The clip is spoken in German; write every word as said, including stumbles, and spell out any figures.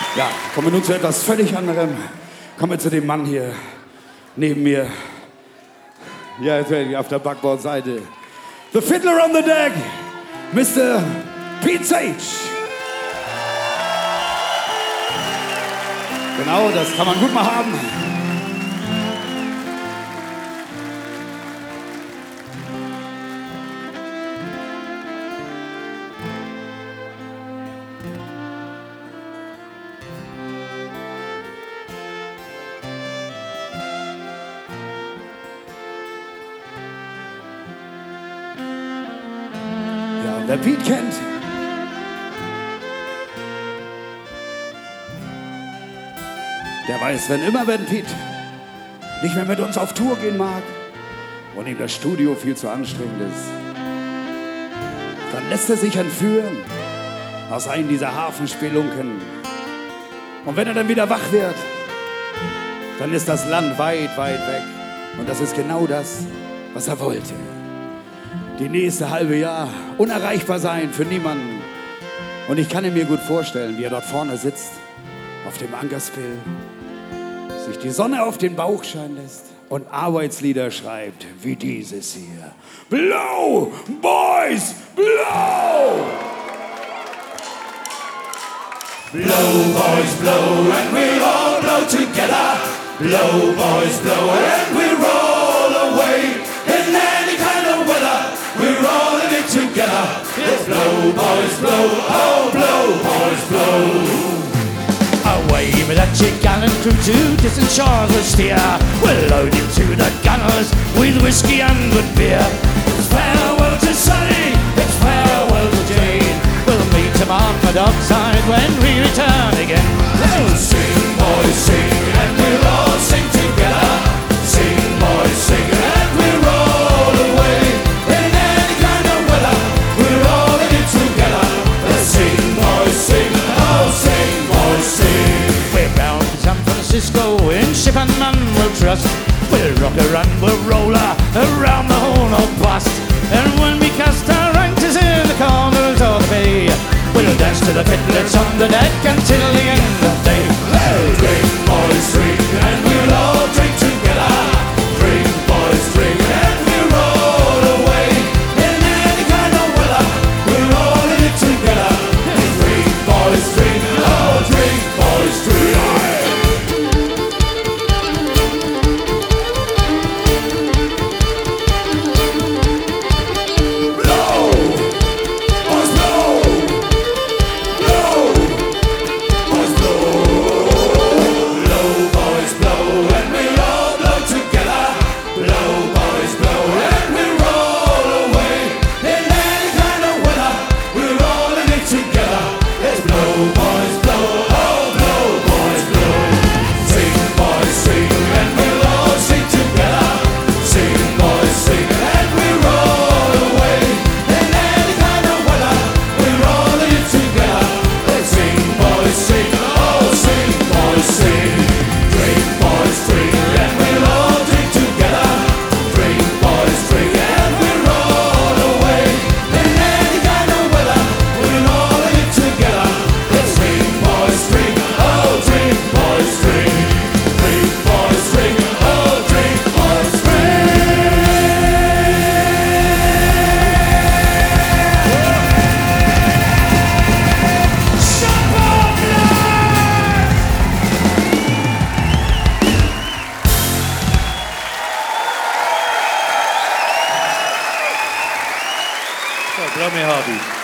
Ja, kommen wir nun zu etwas völlig anderem. Kommen wir zu dem Mann hier neben mir. Ja, jetzt werde ich auf der Backbordseite. The Fiddler on the Deck, Mister Pete Sage. Genau, das kann man gut mal haben. Wer Pete kennt, der weiß, wenn immer wenn Pete nicht mehr mit uns auf Tour gehen mag und ihm das Studio viel zu anstrengend ist, dann lässt er sich entführen aus einem dieser Hafenspelunken. Und wenn er dann wieder wach wird, dann ist das Land weit, weit weg. Und das ist genau das, was er wollte. Die nächste halbe Jahr unerreichbar sein für niemanden. Und ich kann ihn mir gut vorstellen, wie er dort vorne sitzt, auf dem Ankerspill, sich die Sonne auf den Bauch scheinen lässt und Arbeitslieder schreibt, wie dieses hier. Blow, Boys, blow! Blow, boys, blow, and we'll all blow together. Blow, boys, blow, and we roll away. In any kind of weather, we're all in it together. It's blow, boys, blow, oh, blow, boys, blow. Away with that chick gallant crew to distant shores of steer. We're loading to the gunnels with whiskey and good beer. It's farewell to Sonny, it's farewell to Jane. We'll meet him on the dockside when we return again. So sing, boys, sing, and we'll all sing together. Sing, boys, sing, and we'll roll away. In any kind of weather, we're all in it together. Let's sing, boys, sing, oh, sing, boys, sing. We're bound to San Francisco in ship and man we'll trust. We'll rock her and we'll roll her around the whole of bust. And when we cast our anchors in the corners of the bay, we'll dance to the fiddlers on the deck until the end of the day. Hey, drink, boys, drink, and we'll all drink together. Drink, boys, drink, and we'll roll away. In any kind of weather, we're all in it together. Drink, boys, drink, oh, drink, boys, drink. Blow me, Harvey.